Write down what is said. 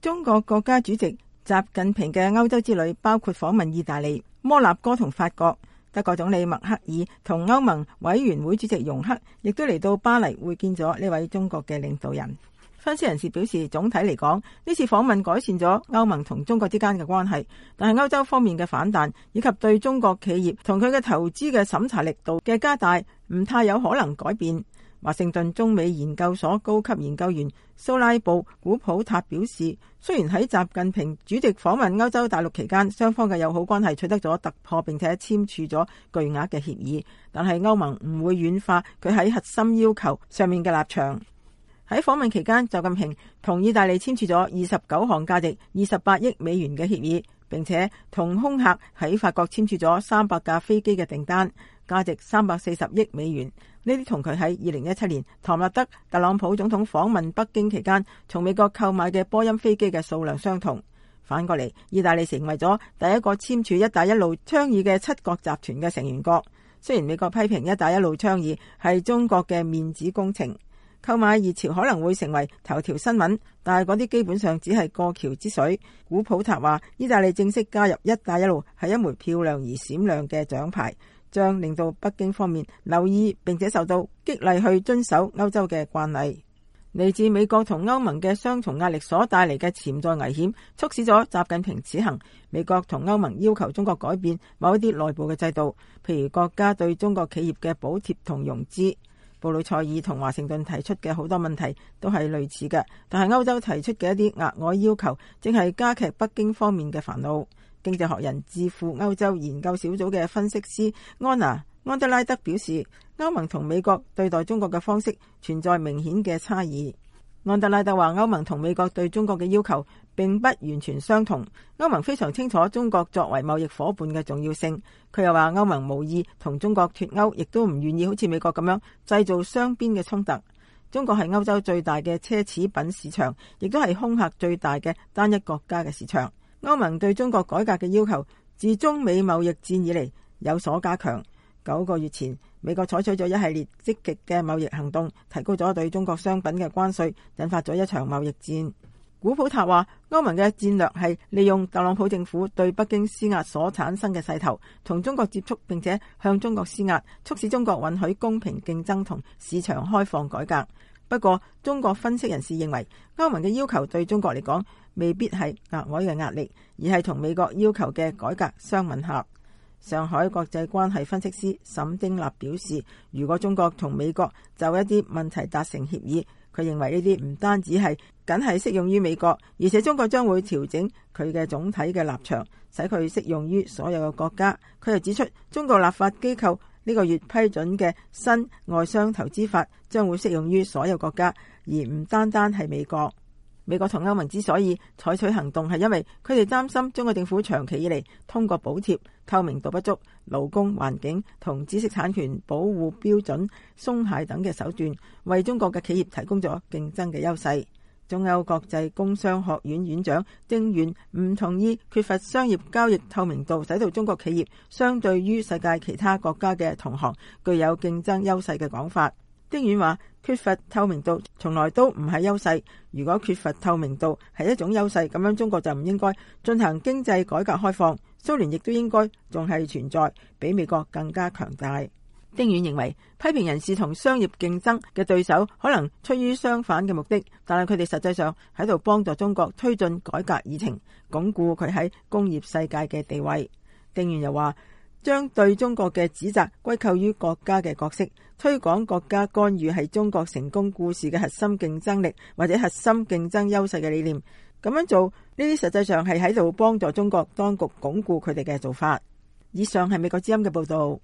中國國家主席習近平嘅歐洲之旅包括訪問意大利、摩納哥同法國。德國總理默克爾同歐盟委員會主席容克亦都嚟到巴黎會見咗呢位中國嘅領導人。分析人士表示，總體嚟講，呢次訪問改善咗歐盟同中國之間嘅關係，但係歐洲方面嘅反彈以及對中國企業同佢嘅投資嘅審查力度嘅加大，唔太有可能改變。華盛頓中美研究所高級研究員蘇拉布古普塔表示，雖然喺習近平主席訪問歐洲大陸期間，雙方嘅友好關係取得咗突破，並且簽署咗巨額嘅協議，但係歐盟唔會軟化佢喺核心要求上面嘅立場。喺訪問期間，習近平同意大利簽署咗29項價值28億美元嘅協議，並且同空客喺法國簽署咗300架飛機嘅訂單，價值340億美元。呢啲同佢喺2017年唐納德特朗普總統訪問北京期間從美國購買嘅波音飛機嘅數量相同。反過嚟，意大利成為咗第一個簽署一帶一路倡議嘅7國集團嘅成員國。雖然美國批評一帶一路倡議係中國嘅面子工程，購買熱潮可能會成為頭條新聞，但係嗰啲基本上只係過橋之水。古普塔話，意大利正式加入一帶一路係一枚漂亮而閃亮嘅獎牌，將令到北京方面留意並且受到激勵去遵守歐洲嘅慣例。嚟自美國同歐盟嘅雙重壓力所帶嚟嘅潛在危險，促使咗習近平此行。美國同歐盟要求中國改變某一啲內部嘅制度，譬如國家對中國企業嘅補貼同融資。布魯塞爾同華盛頓提出嘅好多問題都係類似嘅，但係歐洲提出嘅一啲額外要求，正係加劇北京方面嘅煩惱。經濟學人智庫歐洲研究小組嘅分析師安德拉德表示，歐盟同美國對待中國嘅方式存在明顯嘅差異。安德拉德話，歐盟同美國對中國嘅要求並不完全相同。歐盟非常清楚中國作為貿易夥伴嘅重要性。佢又話，歐盟無意同中國脫歐，亦都唔願意好似美國咁樣製造雙邊嘅衝突。中國係歐洲最大嘅奢侈品市場，亦都係空客最大嘅單一國家嘅市場。歐盟對中國改革嘅要求自中美貿易戰以嚟有所加強。9個月前，美國採取咗一系列積極嘅貿易行動，提高咗對中國商品嘅關稅，引發咗一場貿易戰。古普塔話，歐盟嘅戰略係利用特朗普政府對北京施壓所產生嘅勢頭，同中國接觸，並且向中國施壓，促使中國允許公平競爭同市場開放改革。不過，中國分析人士認為，歐盟嘅要求對中國嚟講未必係額外嘅壓力，而係同美國要求嘅改革相吻合。上海國際關係分析師沈丁立表示，如果中國同美國就一啲問題達成協議，佢認為呢啲唔單止係僅係適用於美國，而且中國將會調整佢嘅總體嘅立場，使佢適用於所有嘅國家。佢又指出，中國立法機構呢個月批准嘅新外商投資法將會適用於所有國家，而唔單單係美國。美國同歐盟之所以採取行動，係因為佢哋擔心中國政府長期以嚟通過補貼、透明度不足、勞工環境同知識產權保護標準鬆懈等嘅手段，為中國嘅企業提供咗競爭嘅優勢。中歐國際工商學院院長丁遠唔同意缺乏商業交易透明度，使到中國企業相對於世界其他國家嘅同行具有競爭優勢嘅講法。丁遠話，缺乏透明度從來都唔係優勢，如果缺乏透明度係一種優勢，咁樣中國就唔應該進行經濟改革開放，蘇聯亦都應該仲係存在，比美國更加強大。丁遠認為，批評人士同商業競爭嘅對手可能出於相反嘅目的，但係佢哋實際上喺度幫助中國推進改革議程，鞏固佢喺工業世界嘅地位。丁遠又話，將對中國嘅指責歸咎於國家嘅角色，推廣國家干預係中國成功故事嘅核心競爭力或者核心競爭優勢嘅理念。咁樣做，呢啲實際上係喺度幫助中國當局鞏固佢哋嘅做法。以上係美國之音嘅報道。